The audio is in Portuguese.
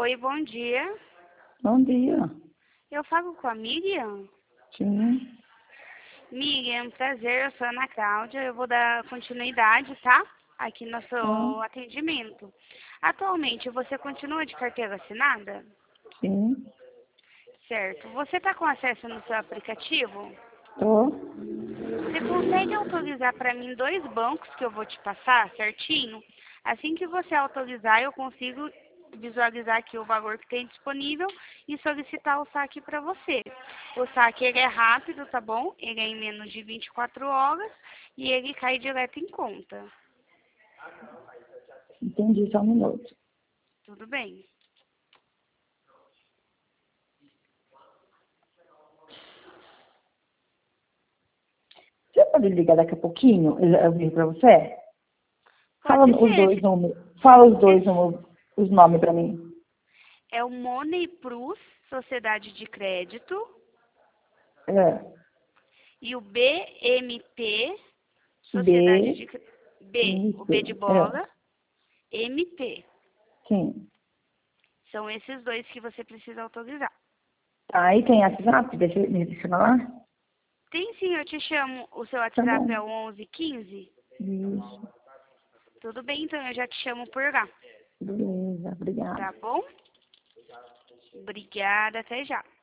Oi, bom dia. Bom dia. Eu falo com a Miriam. Sim. Miriam, prazer, eu sou a Ana Cláudia. Eu vou dar continuidade, tá? Aqui no Tá. seu atendimento. Atualmente, você continua de carteira assinada? Sim. Certo. Você está com acesso no seu aplicativo? Tô. Você consegue autorizar para mim 2 bancos que eu vou te passar certinho? Assim que você autorizar, eu consigo visualizar aqui o valor que tem disponível e solicitar o saque para você. O saque ele é rápido, tá bom? Ele é em menos de 24 horas e ele cai direto em conta. Entendi, só um minuto. Tudo bem? Você pode ligar daqui a pouquinho? Eu ligo pra você? Fala Pode os ser. dois números. Fala os dois Esse números, os nomes pra mim. é o Money Plus, Sociedade de Crédito, É. e o BMP, Sociedade B, de B, M, o B de P. É. bola, MP. Sim. São esses dois que você precisa autorizar. Tá, aí tem WhatsApp? Deixa me adicionar lá? Tem sim, eu te chamo. O seu Tá WhatsApp bom. é o 1115? Isso. Tudo bem, então eu já te chamo por lá. Beleza, obrigada. Tá bom? Obrigada, até já.